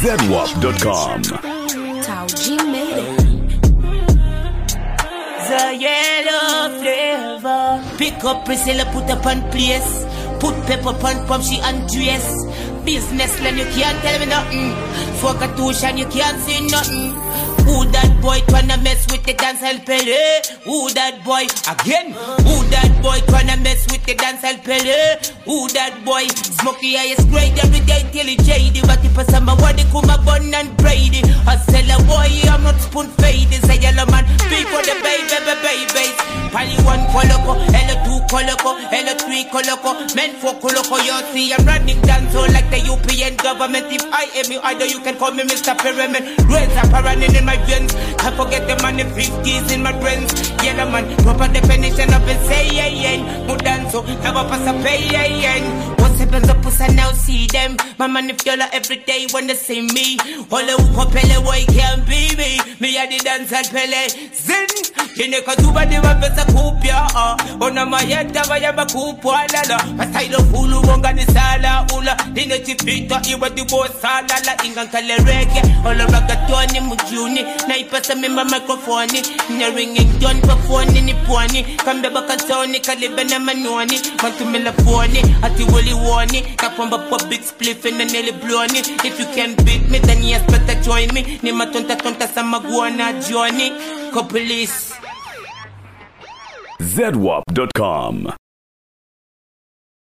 ZWAP.com. Tao G made it. The yellow flavor. Pick up Priscilla, put up on place. Put pepper on pump, she undress. Business land, you can't tell me nothing. Fuck a tuition, you can't see nothing. Who that boy tryna mess with the dancehall pele? Who that boy again? Who that boy tryna mess with the dancehall pele? Who that boy? Smokey eye is great every day till he jaded. But if I say my body come a bun and braid it, I sell a boy, I'm not spoon faded. Say yellow man, big for the baby. Pally one coloco, L2 coloco, L3 coloco, men for coloco. You see I'm running dancehall like the UPN government. If I am you, either you can call me Mr. Pyramid. Rains are running in my veins. I forget the money, 50s in my brains. Yellow man, proper definition of it. Say yeah, more danso, never pass a pay. What's happens up, puss, I now see them. My money feel like every day when they see me. All the whoop pele, boy can't be me. Me a the dance and pele. Zin, kine kazuba de wapesa kupya. Ona mayeta vaya bakupwa lala. Pasailo fulu wonga ni sala ula. Dine chipita iwa di bo sala la ingankale rege. All the ragatoni mujuni. Na ipasa mima mikrofoni. Na ringing done pa phone ni pwani. Kambe baka soni kalibe na manuani. Mantumila phone ati wali wani. Kapamba po big spliff and nearly blowni. If you can beat me then yes better join me. Ni matonta sa maguana Johnny. Ko police. ZWAP.com.